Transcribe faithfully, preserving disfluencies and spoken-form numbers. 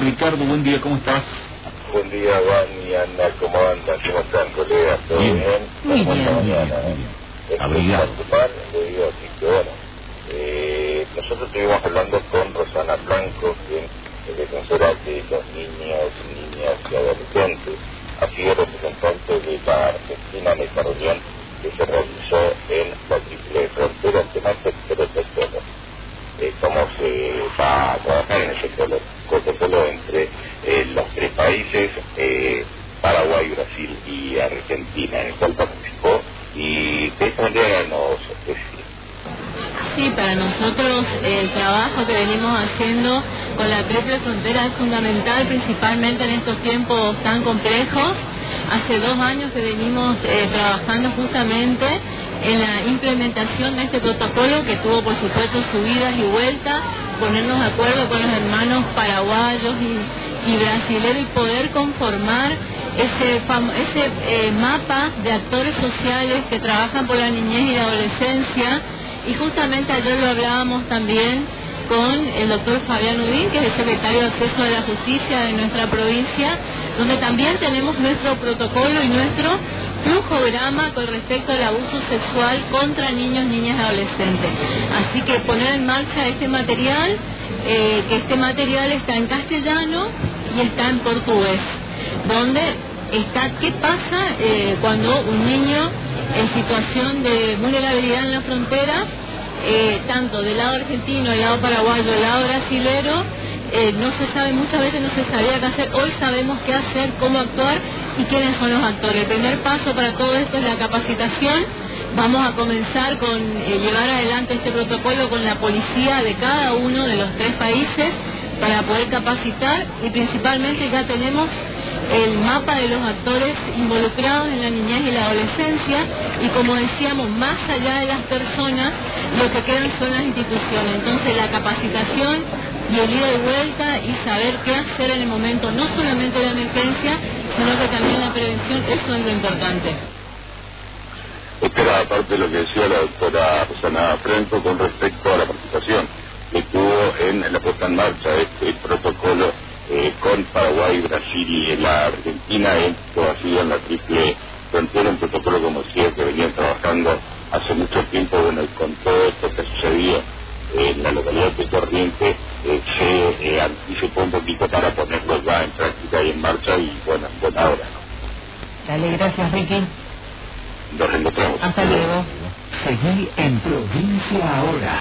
Ricardo, buen día, ¿cómo estás? Buen día, Juan y Ana, ¿cómo andan? ¿Cómo están, colegas? ¿Todo bien? bien? Muy bien. Esta Muy bien, mañana, muy ¿eh? bien. Es Abrigado. mal, le digo, así que bueno. Eh, nosotros estuvimos hablando con Rosana Blanco, que es defensora de los niños, niñas y adolescentes, así es representante de la Argentina en esta reunión que se realizó en la triple frontera en temas de protocolo. Eh, cómo se va a trabajar en ese protocolo entre eh, los tres países, eh, Paraguay, Brasil y Argentina, en el cual participó, y de esta manera nos decía. Sí, para nosotros el trabajo que venimos haciendo con la triple frontera es fundamental, principalmente en estos tiempos tan complejos. Hace dos años que venimos eh, trabajando justamente en la implementación de este protocolo, que tuvo por supuesto subidas y vueltas, ponernos de acuerdo con los hermanos paraguayos y, y brasileños y poder conformar ese, fam ese eh, mapa de actores sociales que trabajan por la niñez y la adolescencia. Y justamente ayer lo hablábamos también con el doctor Fabián Udín, que es el secretario de Acceso a la Justicia de nuestra provincia, donde también tenemos nuestro protocolo y nuestro flujograma con respecto al abuso sexual contra niños, niñas y adolescentes. Así que poner en marcha este material, eh, que este material está en castellano y está en portugués, donde está qué pasa eh, cuando un niño en situación de vulnerabilidad en la frontera, eh, tanto del lado argentino, del lado paraguayo, del lado brasilero, eh, no se sabe, muchas veces no se sabía qué hacer. Hoy sabemos qué hacer, cómo actuar y quiénes son los actores. El primer paso para todo esto es la capacitación. Vamos a comenzar con eh, llevar adelante este protocolo con la policía de cada uno de los tres países para poder capacitar, y principalmente ya tenemos el mapa de los actores involucrados en la niñez y la adolescencia, y como decíamos, más allá de las personas, lo que quedan son las instituciones. Entonces la capacitación y el ida y vuelta y saber qué hacer en el momento, no solamente de la emergencia, sino que también la prevención, eso es lo importante. Esta era parte de lo que decía la doctora Rosana Blanco con respecto a la participación que tuvo en la puesta en marcha de este protocolo eh, con Paraguay, Brasil y la Argentina. Esto ha sido en la triple frontera, un protocolo, como decía, que venían trabajando hace mucho tiempo. Bueno, y con todo esto que sucedió en la localidad de Corrientes, eh, se eh, anticipó un poquito para ponerlo ya en práctica y en marcha, y bueno, en buena hora, ¿no? Dale, gracias, Ricky. Nos reencontramos. Hasta luego. Seguí en Provincia Ahora.